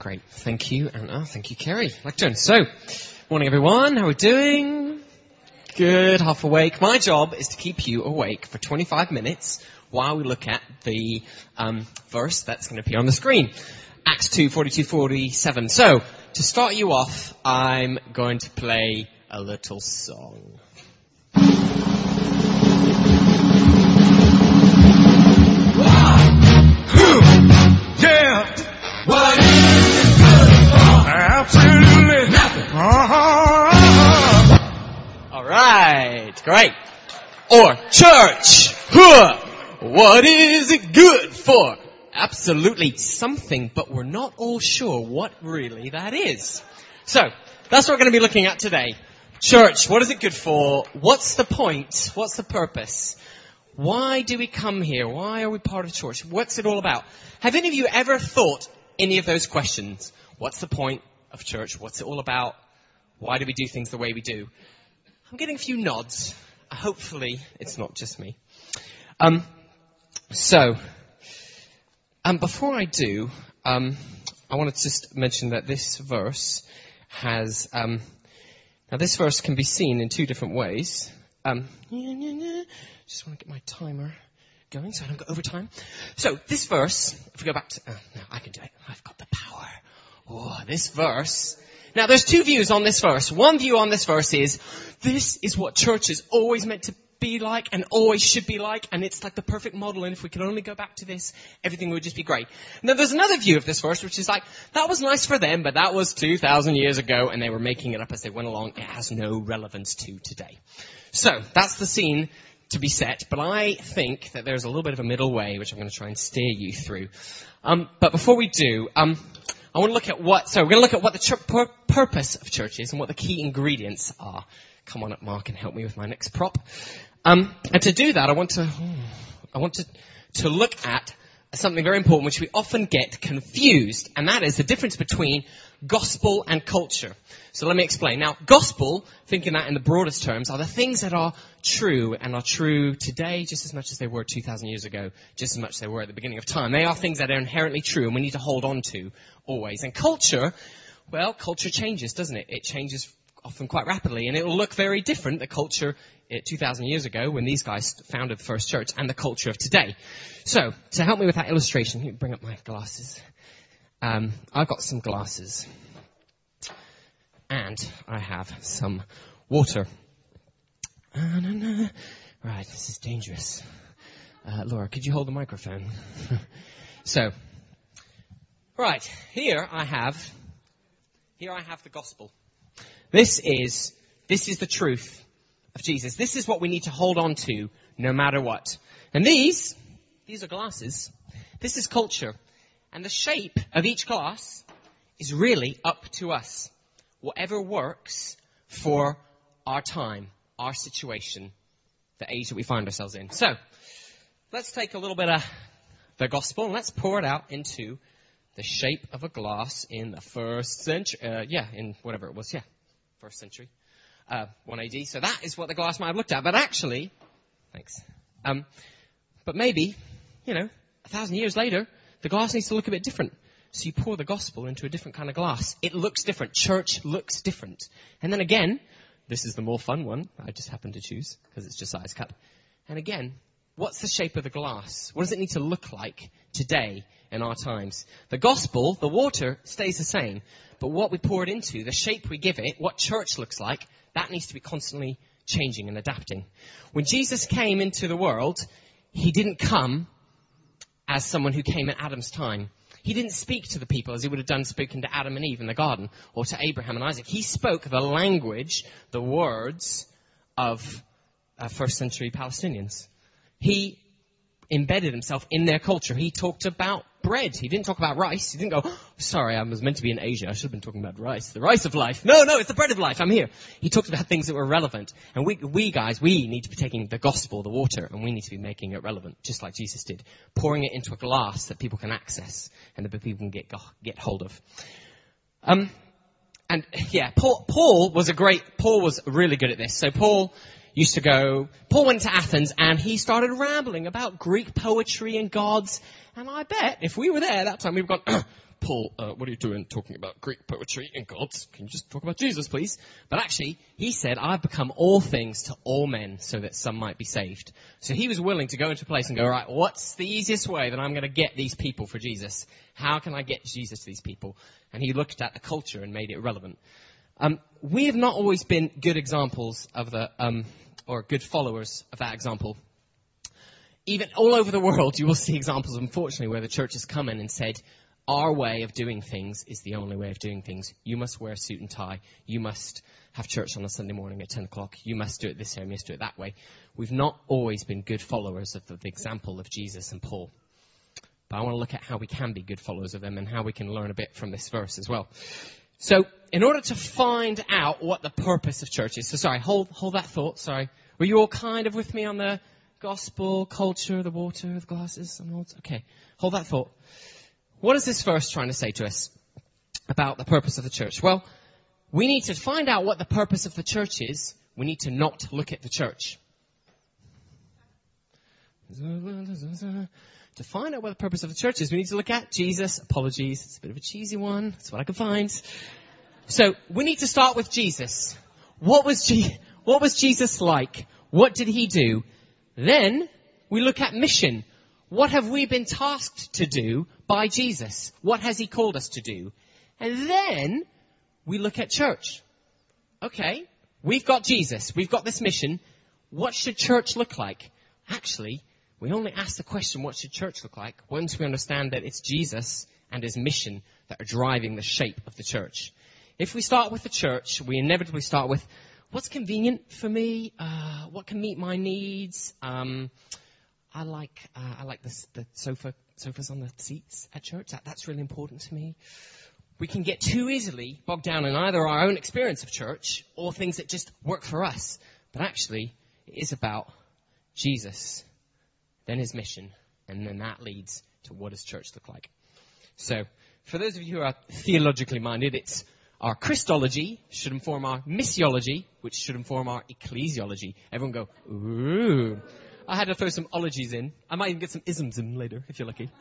Great. Thank you, Anna. Thank you, Kerry. Lectern. So, morning everyone. How are we doing? Good. Half awake. My job is to keep you awake for 25 minutes while we look at the verse that's going to appear on the screen. Acts 2, 42, 47. So, to start you off, I'm going to play a little song. Yeah. What is it good for? Absolutely nothing. All right. Great. Or church. Huh. What is it good for? Absolutely something, but we're not all sure what really that is. So, that's what we're going to be looking at today. Church, what is it good for? What's the point? What's the purpose? Why do we come here? Why are we part of church? What's it all about? Have any of you ever thought any of those questions? What's the point of church? What's it all about? Why do we do things the way we do? I'm getting a few nods. Hopefully, it's not just me. Before I do, I want to just mention that this verse has, now this verse can be seen in two different ways. Just want to get my timer going so I don't go over time. So this verse, if we go back to, no, I can do it. I've got the power. Oh, this verse. Now there's two views on this verse. One view on this verse is, this is what church is always meant to be like and always should be like, and it's like the perfect model, and if we could only go back to this, everything would just be great. And then there's another view of this verse which is like, that was nice for them, but that was 2,000 years ago and they were making it up as they went along. It has no relevance to today. So that's the scene to be set, but I think that there's a little bit of a middle way which I'm going to try and steer you through. But before we do, I want to look at we're going to look at what the purpose of church is and what the key ingredients are. Come on up, Mark, and help me with my next prop. And to do that, I want to look at something very important which we often get confused, and that is the difference between gospel and culture. So let me explain. Now, gospel, thinking that in the broadest terms, are the things that are true and are true today just as much as they were 2,000 years ago, just as much as they were at the beginning of time. They are things that are inherently true and we need to hold on to always. And culture, well, culture changes, doesn't it? It changes often quite rapidly, and it will look very different, the culture 2,000 years ago when these guys founded the first church, and the culture of today. So, to help me with that illustration, let me bring up my glasses. I've got some glasses, and I have some water. Right, this is dangerous. Laura, could you hold the microphone? So, right, here I have the gospel. This is the truth of Jesus. This is what we need to hold on to no matter what. And these are glasses. This is culture. And the shape of each glass is really up to us. Whatever works for our time, our situation, the age that we find ourselves in. So, let's take a little bit of the gospel and let's pour it out into the shape of a glass in the first century. In whatever it was, first century. 1 AD. So that is what the glass might have looked at. But actually, thanks. But maybe, 1,000 years later, the glass needs to look a bit different. So you pour the gospel into a different kind of glass. It looks different. Church looks different. And then again, this is the more fun one. I just happened to choose because it's Josiah's cup. And again, what's the shape of the glass? What does it need to look like today in our times? The gospel, the water, stays the same. But what we pour it into, the shape we give it, what church looks like, that needs to be constantly changing and adapting. When Jesus came into the world, he didn't come as someone who came at Adam's time. He didn't speak to the people as he would have done spoken to Adam and Eve in the garden or to Abraham and Isaac. He spoke the language, the words of first century Palestinians. He embedded himself in their culture. He talked about bread. He didn't talk about rice. He didn't go, sorry, I was meant to be in Asia. I should have been talking about rice. The rice of life. No, it's the bread of life. I'm here. He talked about things that were relevant. And we guys, we need to be taking the gospel, the water, and we need to be making it relevant, just like Jesus did. Pouring it into a glass that people can access and that people can get hold of. Paul was really good at this. So Paul went to Athens and he started rambling about Greek poetry and gods. And I bet if we were there that time, we've gone, Paul, what are you doing talking about Greek poetry and gods? Can you just talk about Jesus, please? But actually, he said, I've become all things to all men so that some might be saved. So he was willing to go into a place and go, all right, what's the easiest way that I'm going to get these people for Jesus? How can I get Jesus to these people? And he looked at the culture and made it relevant. We have not always been good examples of or good followers of that example. Even all over the world, you will see examples, unfortunately, where the church has come in and said, our way of doing things is the only way of doing things. You must wear a suit and tie. You must have church on a Sunday morning at 10 o'clock. You must do it this way. You must do it that way. We've not always been good followers of the example of Jesus and Paul. But I want to look at how we can be good followers of them and how we can learn a bit from this verse as well. So, in order to find out what the purpose of church is, so sorry, hold that thought, sorry. Were you all kind of with me on the gospel, culture, the water, the glasses? Okay, hold that thought. What is this verse trying to say to us about the purpose of the church? Well, we need to find out what the purpose of the church is. We need to not look at the church. To find out what the purpose of the church is, we need to look at Jesus. Apologies, it's a bit of a cheesy one. That's what I can find. So, we need to start with Jesus. What was Jesus like? What did he do? Then, we look at mission. What have we been tasked to do by Jesus? What has he called us to do? And then, we look at church. Okay, we've got Jesus. We've got this mission. What should church look like? Actually, we only ask the question, what should church look like, once we understand that it's Jesus and his mission that are driving the shape of the church. If we start with the church, we inevitably start with, what's convenient for me? What can meet my needs? I like the sofas on the seats at church. That's really important to me. We can get too easily bogged down in either our own experience of church or things that just work for us. But actually, it is about Jesus, then his mission, and then that leads to what does church look like. So, for those of you who are theologically minded, it's our Christology should inform our missiology, which should inform our ecclesiology. Everyone go, ooh. I had to throw some ologies in. I might even get some isms in later, if you're lucky.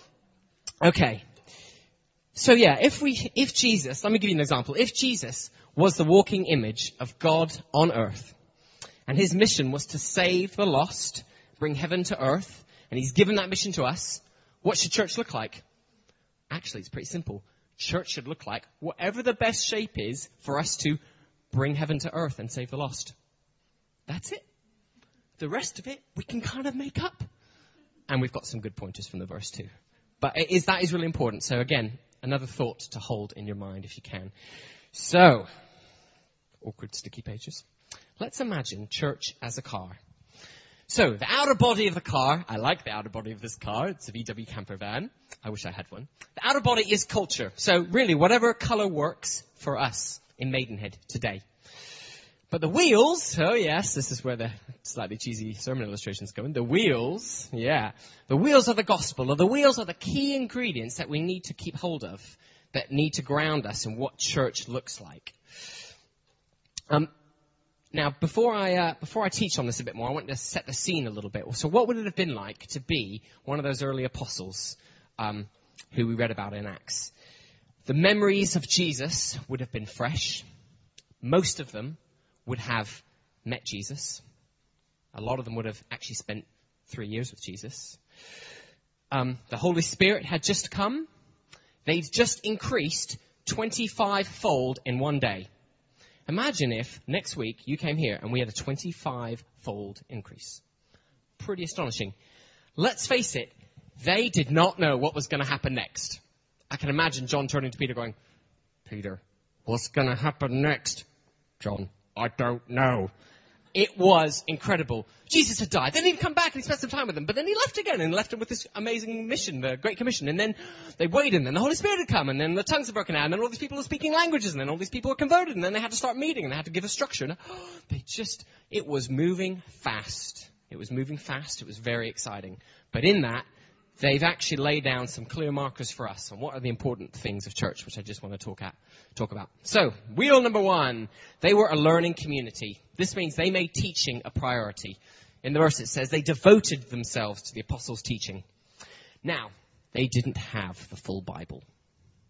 Okay. So yeah, if Jesus, let me give you an example. If Jesus was the walking image of God on earth, and his mission was to save the lost, bring heaven to earth, and he's given that mission to us, what should church look like? Actually, it's pretty simple. Church should look like whatever the best shape is for us to bring heaven to earth and save the lost. That's it. The rest of it, we can kind of make up. And we've got some good pointers from the verse too. But that is really important. So again, another thought to hold in your mind if you can. So, awkward sticky pages. Let's imagine church as a car. So, the outer body of the car, I like the outer body of this car. It's a VW camper van. I wish I had one. The outer body is culture. So, really, whatever color works for us in Maidenhead today. But the wheels, oh yes, this is where the slightly cheesy sermon illustrations come in. The wheels, yeah. The wheels of the gospel, or the wheels are the key ingredients that we need to keep hold of, that need to ground us in what church looks like. Now, before I teach on this a bit more, I want to set the scene a little bit. So what would it have been like to be one of those early apostles who we read about in Acts? The memories of Jesus would have been fresh. Most of them would have met Jesus. A lot of them would have actually spent 3 years with Jesus. The Holy Spirit had just come. They'd just increased 25-fold in one day. Imagine if next week you came here and we had a 25-fold increase. Pretty astonishing. Let's face it, they did not know what was going to happen next. I can imagine John turning to Peter going, Peter, what's going to happen next? John, I don't know. It was incredible. Jesus had died. Then he'd come back and he spent some time with them. But then he left again and left them with this amazing mission, the Great Commission. And then they waited and then the Holy Spirit had come and then the tongues had broken out and then all these people were speaking languages and then all these people were converted and then they had to start meeting and they had to give a structure. And it was moving fast. It was moving fast. It was very exciting. But in that, they've actually laid down some clear markers for us on what are the important things of church, which I just want to talk about. So, wheel number 1, they were a learning community. This means they made teaching a priority. In the verse it says they devoted themselves to the apostles' teaching. Now, they didn't have the full Bible.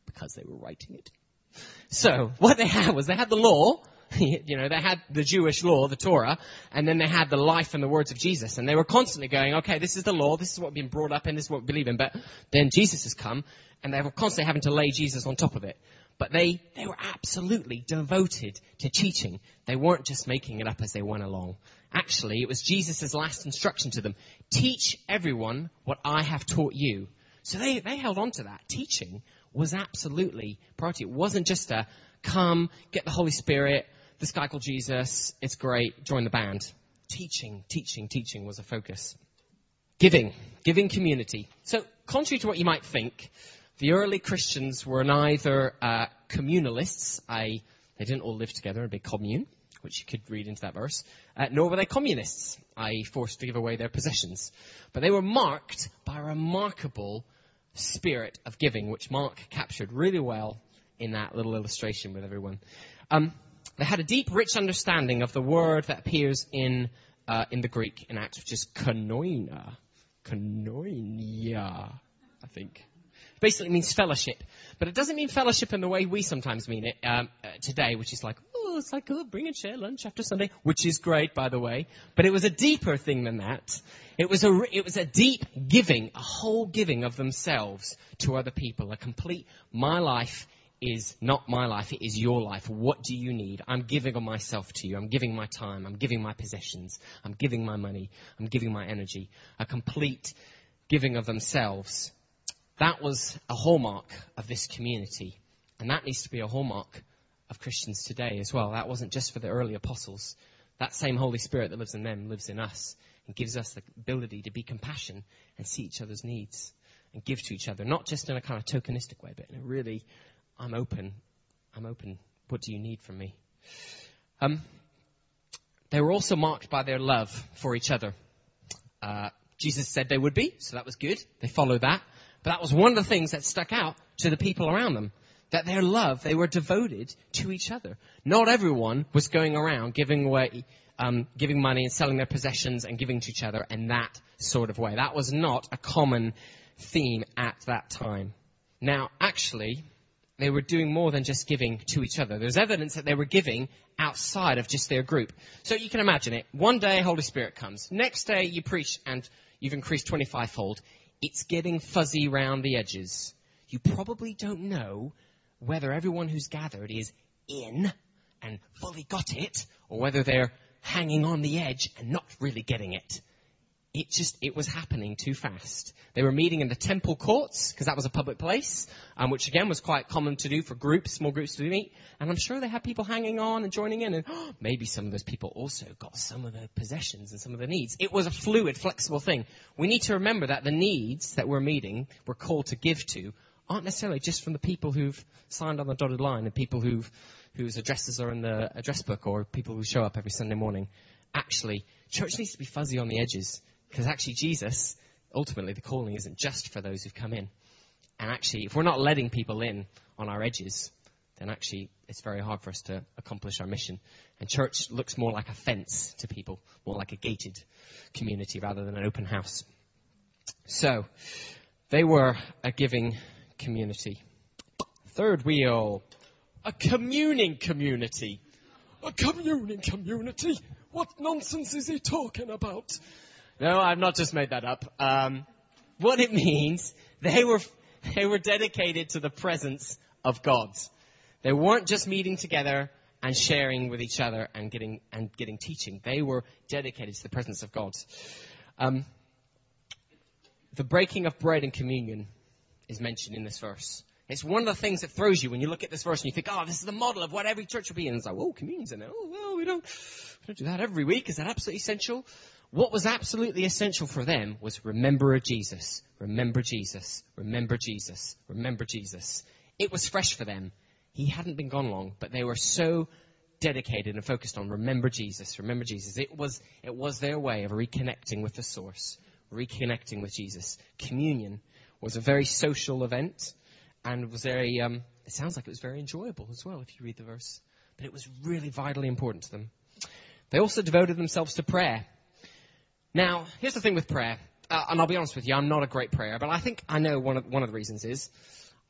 because they were writing it. So what they had was they had the law. You know, they had the Jewish law, the Torah, and then they had the life and the words of Jesus. And they were constantly going, okay, this is the law, this is what we've been brought up in, this is what we believe in. But then Jesus has come, and they were constantly having to lay Jesus on top of it. But they were absolutely devoted to teaching. They weren't just making it up as they went along. Actually, it was Jesus' last instruction to them. Teach everyone what I have taught you. So they held on to that. Teaching was absolutely priority. It wasn't just a come, get the Holy Spirit, this guy called Jesus, it's great, join the band. Teaching was a focus. Giving community. So, contrary to what you might think, the early Christians were neither communalists, they didn't all live together in a big commune, which you could read into that verse, nor were they communists, forced to give away their possessions. But they were marked by a remarkable spirit of giving, which Mark captured really well in that little illustration with everyone. They had a deep, rich understanding of the word that appears in the Greek in Acts, which is koinonia, I think. It basically means fellowship. But it doesn't mean fellowship in the way we sometimes mean it today, which is like, it's like, bring and share lunch after Sunday, which is great, by the way. But it was a deeper thing than that. It was a deep giving, a whole giving of themselves to other people, a complete, my life is not my life, it is your life. What do you need? I'm giving of myself to you. I'm giving my time. I'm giving my possessions. I'm giving my money. I'm giving my energy. A complete giving of themselves. That was a hallmark of this community. And that needs to be a hallmark of Christians today as well. That wasn't just for the early apostles. That same Holy Spirit that lives in them lives in us and gives us the ability to be compassionate and see each other's needs and give to each other. Not just in a kind of tokenistic way, but in a really, I'm open. What do you need from me? They were also marked by their love for each other. Jesus said they would be, so that was good. They followed that. But that was one of the things that stuck out to the people around them. That their love, they were devoted to each other. Not everyone was going around giving away, giving money and selling their possessions and giving to each other in that sort of way. That was not a common theme at that time. Now, actually, they were doing more than just giving to each other. There's evidence that they were giving outside of just their group. So you can imagine it. One day, Holy Spirit comes. Next day, you preach and you've increased 25-fold. It's getting fuzzy round the edges. You probably don't know whether everyone who's gathered is in and fully got it, or whether they're hanging on the edge and not really getting it. It was happening too fast. They were meeting in the temple courts, because that was a public place, which again was quite common to do for small groups to meet. And I'm sure they had people hanging on and joining in, and maybe some of those people also got some of the possessions and some of the needs. It was a fluid, flexible thing. We need to remember that the needs that we're meeting, we're called to give to, aren't necessarily just from the people who've signed on the dotted line and people whose addresses are in the address book or people who show up every Sunday morning. Actually, church needs to be fuzzy on the edges. Because actually Jesus, ultimately the calling isn't just for those who've come in. And actually, if we're not letting people in on our edges, then actually it's very hard for us to accomplish our mission. And church looks more like a fence to people, more like a gated community rather than an open house. So, they were a giving community. Third wheel, a communing community. A communing community? What nonsense is he talking about? No, I've not just made that up. What it means, they were dedicated to the presence of God. They weren't just meeting together and sharing with each other and getting teaching. They were dedicated to the presence of God. The breaking of bread in communion is mentioned in this verse. It's one of the things that throws you when you look at this verse and you think, this is the model of what every church will be in. It's like, communion's in there. We don't do that every week. Is that absolutely essential? What was absolutely essential for them was remember Jesus, remember Jesus, remember Jesus, remember Jesus. It was fresh for them. He hadn't been gone long, but they were so dedicated and focused on remember Jesus, remember Jesus. It was their way of reconnecting with the source, reconnecting with Jesus. Communion was a very social event and was very, it sounds like it was very enjoyable as well if you read the verse. But it was really vitally important to them. They also devoted themselves to prayer. Now, here's the thing with prayer, and I'll be honest with you, I'm not a great prayer, but I think I know one of the reasons is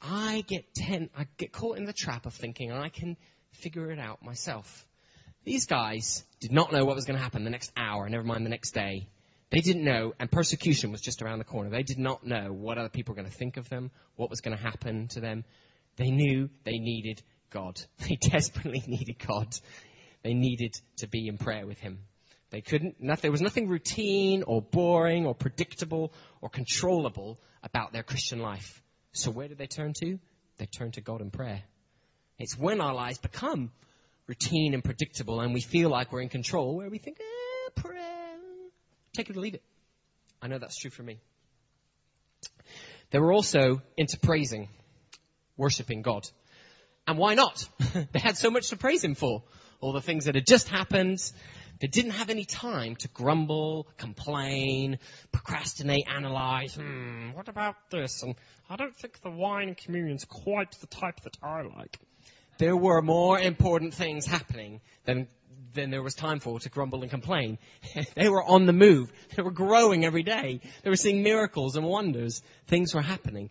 I get caught in the trap of thinking I can figure it out myself. These guys did not know what was going to happen the next hour, never mind the next day. They didn't know, and persecution was just around the corner. They did not know what other people were going to think of them, what was going to happen to them. They knew they needed God. They desperately needed God. They needed to be in prayer with him. There was nothing routine or boring or predictable or controllable about their Christian life. So where did they turn to? They turned to God in prayer. It's when our lives become routine and predictable and we feel like we're in control where we think, prayer, take it or leave it. I know that's true for me. They were also into praising, worshiping God. And why not? They had so much to praise him for. All the things that had just happened. They didn't have any time to grumble, complain, procrastinate, analyze. What about this? And I don't think the wine in communion's quite the type that I like. There were more important things happening than there was time for to grumble and complain. They were on the move. They were growing every day. They were seeing miracles and wonders. Things were happening.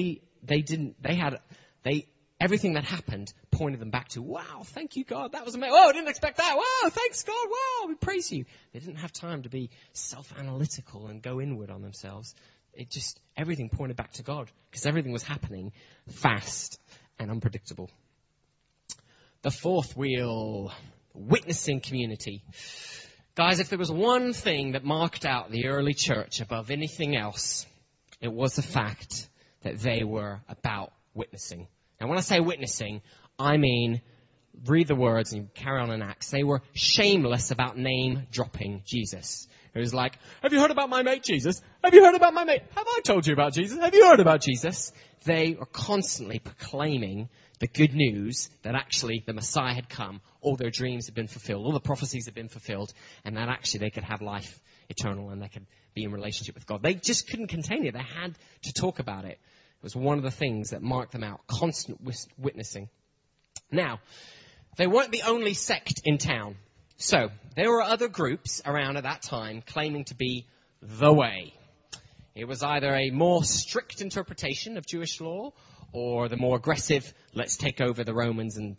Everything that happened pointed them back to, wow, thank you, God. That was amazing. Whoa, I didn't expect that. Whoa, thanks, God. Wow, we praise you. They didn't have time to be self-analytical and go inward on themselves. Everything pointed back to God because everything was happening fast and unpredictable. The fourth wheel, witnessing community. Guys, if there was one thing that marked out the early church above anything else, it was the fact that they were about witnessing. Now, when I say witnessing, I mean, read the words and carry on in Acts. They were shameless about name-dropping Jesus. It was like, have you heard about my mate Jesus? Have you heard about my mate? Have I told you about Jesus? Have you heard about Jesus? They were constantly proclaiming the good news that actually the Messiah had come, all their dreams had been fulfilled, all the prophecies had been fulfilled, and that actually they could have life eternal and they could be in relationship with God. They just couldn't contain it. They had to talk about it. It was one of the things that marked them out, constant witnessing. Now, they weren't the only sect in town. So, there were other groups around at that time claiming to be the way. It was either a more strict interpretation of Jewish law or the more aggressive, let's take over the Romans and,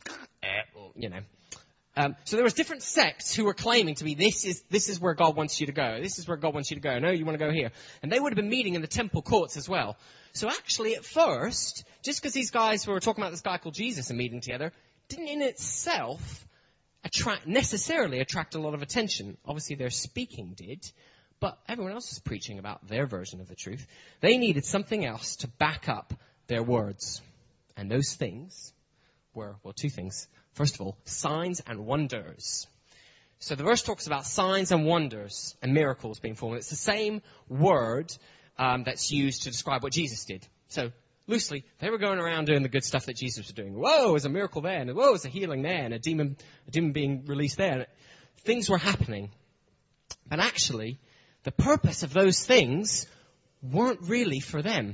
So there was different sects who were claiming to be, this is where God wants you to go. This is where God wants you to go. No, you want to go here. And they would have been meeting in the temple courts as well. So actually, at first, just because these guys were talking about this guy called Jesus and meeting together, didn't in itself necessarily attract a lot of attention. Obviously, their speaking did, but everyone else was preaching about their version of the truth. They needed something else to back up their words. And those things were, two things. First of all, signs and wonders. So the verse talks about signs and wonders and miracles being performed. It's the same word that's used to describe what Jesus did. So, loosely, they were going around doing the good stuff that Jesus was doing. Whoa, there's a miracle there, and whoa, there's a healing there, and a demon being released there. Things were happening. But actually, the purpose of those things weren't really for them.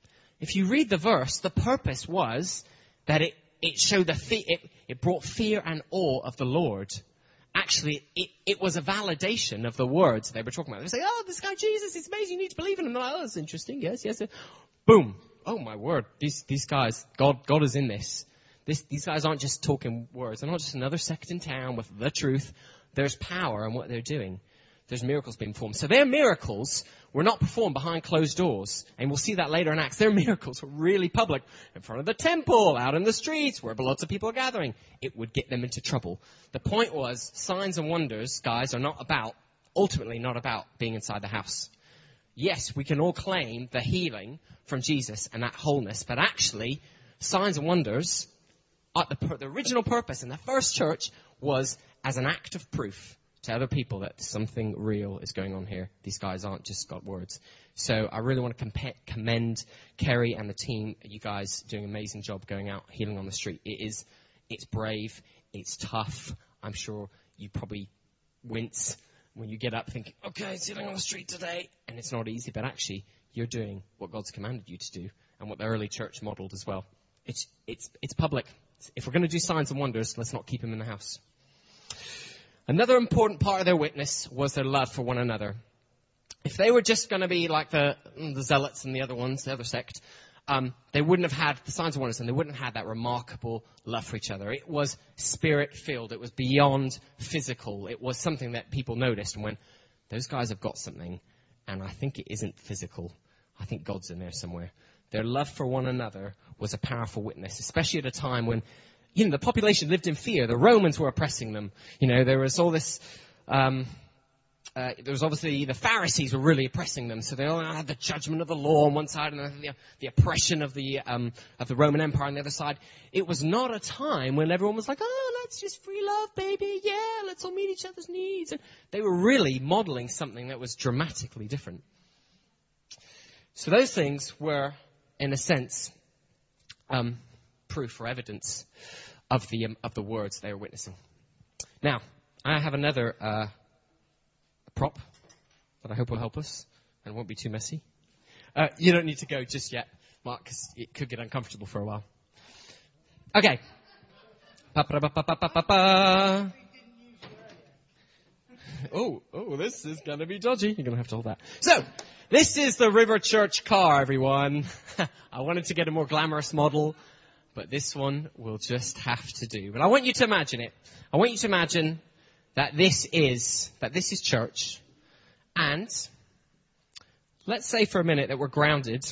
If you read the verse, the purpose was that it showed it brought fear and awe of the Lord. Actually, it was a validation of the words they were talking about. They say, oh, this guy Jesus, it's amazing, you need to believe in him. Oh, that's interesting, yes. Boom. Oh, my word, these guys, God is in this. These guys aren't just talking words. They're not just another sect in town with the truth. There's power in what they're doing. There's miracles being performed. So their miracles were not performed behind closed doors. And we'll see that later in Acts. Their miracles were really public. In front of the temple, out in the streets, where lots of people are gathering. It would get them into trouble. The point was, signs and wonders, guys, are ultimately not about being inside the house. Yes, we can all claim the healing from Jesus and that wholeness. But actually, signs and wonders, the original purpose in the first church was as an act of proof to other people that something real is going on here. These guys aren't just got words. So I really want to commend Kerry and the team. You guys doing an amazing job going out healing on the street. It's brave. It's tough. I'm sure you probably wince when you get up thinking, okay, it's healing on the street today. And it's not easy, but actually you're doing what God's commanded you to do and what the early church modeled as well. It's public. If we're going to do signs and wonders, let's not keep them in the house. Another important part of their witness was their love for one another. If they were just going to be like the zealots and the other ones, the other sect, they wouldn't have had the signs of wonders, and they wouldn't have had that remarkable love for each other. It was spirit-filled. It was beyond physical. It was something that people noticed and went, those guys have got something, and I think it isn't physical. I think God's in there somewhere. Their love for one another was a powerful witness, especially at a time when, the population lived in fear. The Romans were oppressing them. There was all this... there was obviously the Pharisees were really oppressing them, so they all had the judgment of the law on one side and the oppression of the Roman Empire on the other side. It was not a time when everyone was like, oh, let's just free love, baby, yeah, let's all meet each other's needs. And they were really modeling something that was dramatically different. So those things were, in a sense, proof or evidence of the words they were witnessing. Now, I have another prop that I hope will help us and won't be too messy. You don't need to go just yet, Mark, because it could get uncomfortable for a while. Okay. Oh, this is going to be dodgy. You're going to have to hold that. So, this is the River Church car, everyone. I wanted to get a more glamorous model, but this one will just have to do. But I want you to imagine it. I want you to imagine that this is church, and let's say for a minute that we're grounded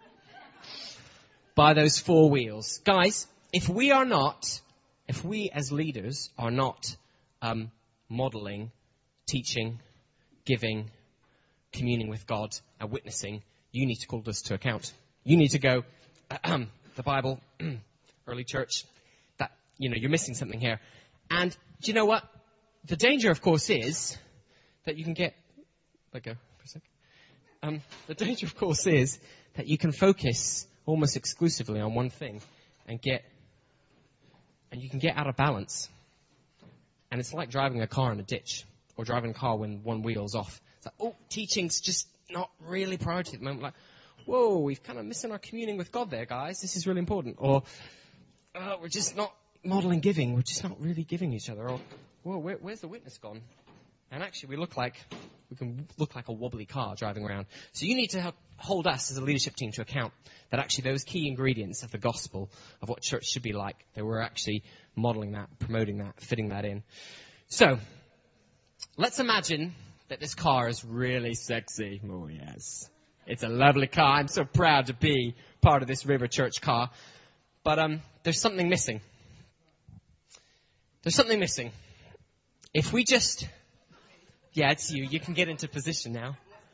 by those four wheels. Guys, if we as leaders are not modeling, teaching, giving, communing with God, and witnessing, you need to call us to account. You need to go, the Bible, early church, that, you're missing something here. And do you know what? The danger, of course, is that you can get... Let go for a sec. The danger, of course, is that you can focus almost exclusively on one thing and you can get out of balance. And it's like driving a car in a ditch or driving a car when one wheel's off. It's like, teaching's just not really priority at the moment. Like, whoa, we've kind of missing our communing with God there, guys. This is really important. Or, we're just not modeling giving. We're just not really giving each other. Or, whoa, where's the witness gone? And actually, we can look like a wobbly car driving around. So you need to hold us as a leadership team to account that actually those key ingredients of the gospel of what church should be like, that we're actually modeling that, promoting that, fitting that in. So, let's imagine that this car is really sexy. Oh, yes. It's a lovely car. I'm so proud to be part of this River Church car. But there's something missing. There's something missing. If we just... Yeah, it's you. You can get into position now.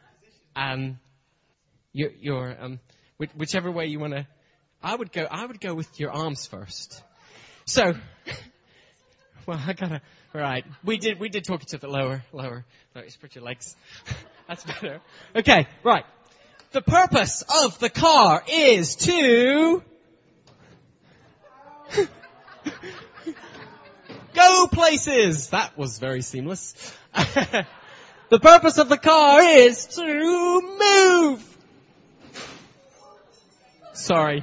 Whichever way you want to... I would go with your arms first. So... Well, all right. We did talk each other lower. Spread your legs. That's better. Okay, right. The purpose of the car is to... Go places! That was very seamless. The purpose of the car is to move! Sorry.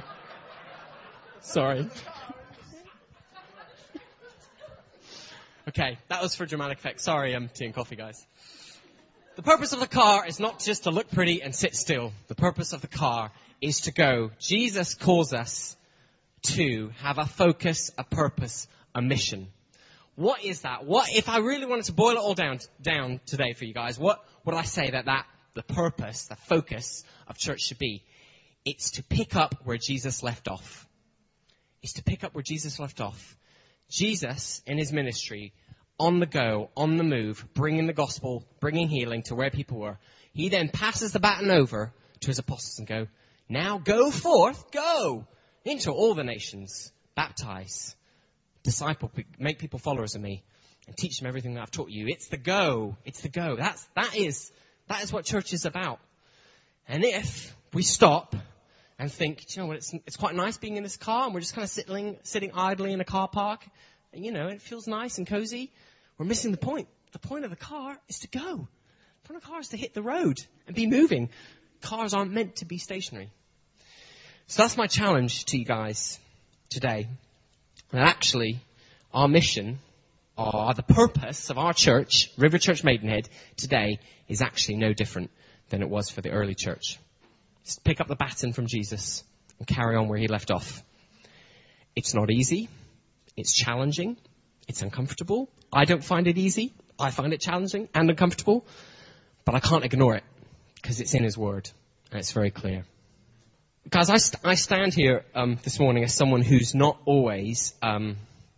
Okay, that was for dramatic effect. Sorry, tea and coffee, guys. The purpose of the car is not just to look pretty and sit still. The purpose of the car is to go. Jesus calls us to have a focus, a purpose, a mission. What is that? What if I really wanted to boil it all down today for you guys? What would I say that the purpose, the focus of church should be? It's to pick up where Jesus left off. It's to pick up where Jesus left off. Jesus, in his ministry, on the go, on the move, bringing the gospel, bringing healing to where people were. He then passes the baton over to his apostles and go, now go forth, go into all the nations, baptize, disciple, make people followers of me, and teach them everything that I've taught you. It's the go. It's the go. That is what church is about. And if we stop and think, do you know what, it's quite nice being in this car, and we're just kind of sitting idly in a car park, and it feels nice and cozy, we're missing the point. The point of the car is to go. The point of the car is to hit the road and be moving. Cars aren't meant to be stationary. So that's my challenge to you guys today. And actually, our mission, or the purpose of our church, River Church Maidenhead, today is actually no different than it was for the early church. Just pick up the baton from Jesus and carry on where he left off. It's not easy. It's challenging. It's uncomfortable. I don't find it easy. I find it challenging and uncomfortable. But I can't ignore it because it's in his word and it's very clear. Guys, I stand here this morning as someone who's not always been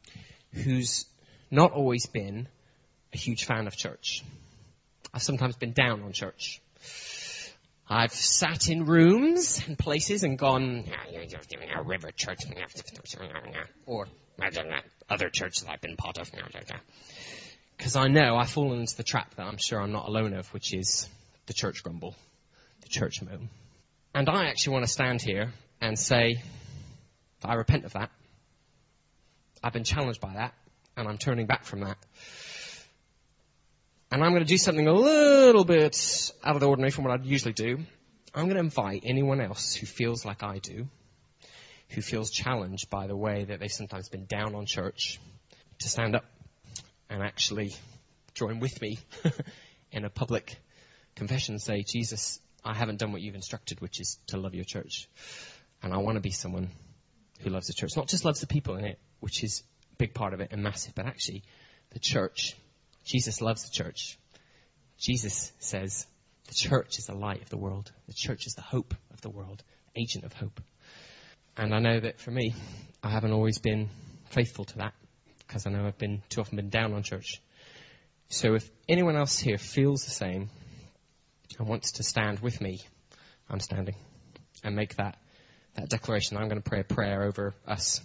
a huge fan of church. I've sometimes been down on church. I've sat in rooms and places and gone, River Church, or other churches that I've been part of. Because I know I've fallen into the trap that I'm sure I'm not alone of, which is the church grumble, the church moan. And I actually want to stand here and say that I repent of that. I've been challenged by that, and I'm turning back from that. And I'm going to do something a little bit out of the ordinary from what I'd usually do. I'm going to invite anyone else who feels like I do, who feels challenged by the way that they've sometimes been down on church, to stand up and actually join with me in a public confession and say, Jesus, I haven't done what you've instructed, which is to love your church. And I want to be someone who loves the church. Not just loves the people in it, which is a big part of it and massive, but actually the church. Jesus loves the church. Jesus says the church is the light of the world. The church is the hope of the world, agent of hope. And I know that for me, I haven't always been faithful to that because I know I've too often been down on church. So if anyone else here feels the same and wants to stand with me, I'm standing, and make that declaration. I'm going to pray a prayer over us.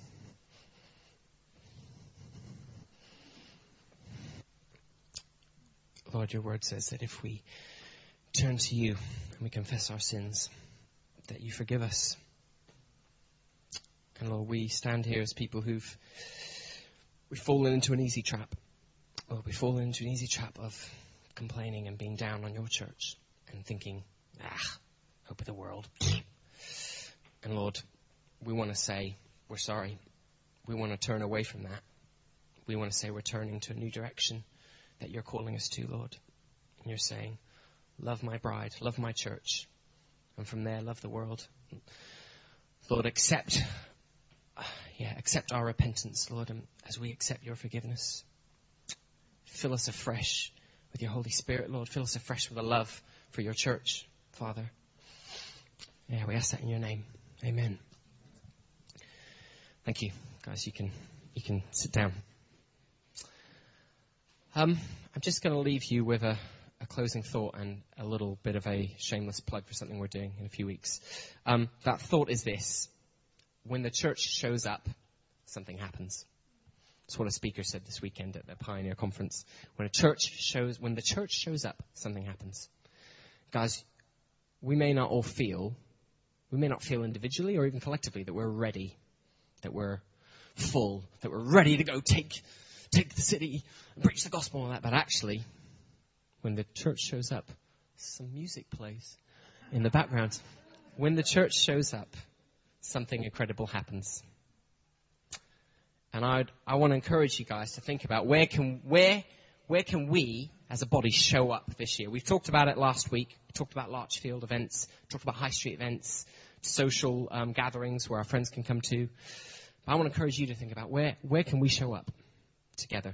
Lord, your word says that if we turn to you and we confess our sins, that you forgive us. And Lord, we stand here as people we've fallen into an easy trap. Lord, we've fallen into an easy trap of complaining and being down on your church and thinking, hope of the world. And Lord, we want to say we're sorry. We want to turn away from that. We want to say we're turning to a new direction that you're calling us to, Lord. And you're saying, love my bride, love my church. And from there, love the world. Lord, accept our repentance, Lord, and as we accept your forgiveness. Fill us afresh with your Holy Spirit, Lord. Fill us afresh with a love for your church, Father. Yeah, we ask that in your name. Amen. Thank you. Guys, you can sit down. I'm just going to leave you with a closing thought and a little bit of a shameless plug for something we're doing in a few weeks. That thought is this. When the church shows up, something happens. That's what a speaker said this weekend at the Pioneer Conference. When the church shows up, something happens. Guys, we may not feel individually or even collectively that we're ready, that we're full, that we're ready to go take the city and preach the gospel and all that. But actually, when the church shows up, some music plays in the background. When the church shows up, something incredible happens. And I want to encourage you guys to think about where can we as a body show up this year. We've talked about it last week. We talked about Larchfield events, talked about high street events, social gatherings where our friends can come to. But I want to encourage you to think about where can we show up together.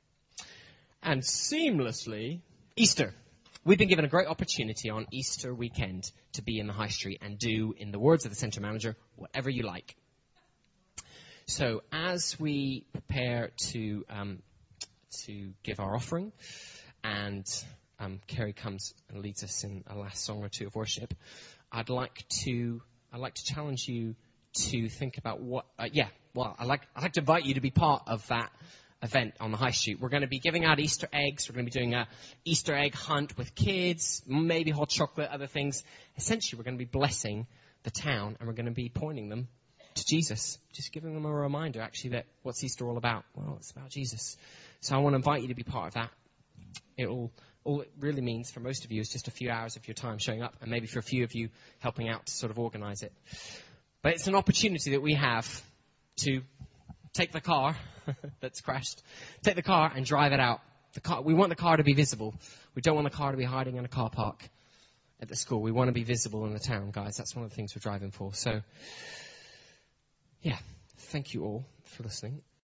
And seamlessly, Easter. We've been given a great opportunity on Easter weekend to be in the high street and do, in the words of the centre manager, whatever you like. So as we prepare to give our offering, and Kerry comes and leads us in a last song or two of worship, I'd like to challenge you to think about I'd like to invite you to be part of that event on the high street. We're going to be giving out Easter eggs. We're going to be doing a Easter egg hunt with kids, maybe hot chocolate, other things. Essentially, we're going to be blessing the town, and we're going to be pointing them to Jesus, just giving them a reminder, actually, that what's Easter all about? Well, it's about Jesus. So I want to invite you to be part of that. All it really means for most of you is just a few hours of your time showing up, and maybe for a few of you helping out to sort of organize it. But it's an opportunity that we have to take the car that's crashed, take the car and drive it out. We want the car to be visible. We don't want the car to be hiding in a car park at the school. We want to be visible in the town, guys. That's one of the things we're driving for. So yeah, thank you all for listening.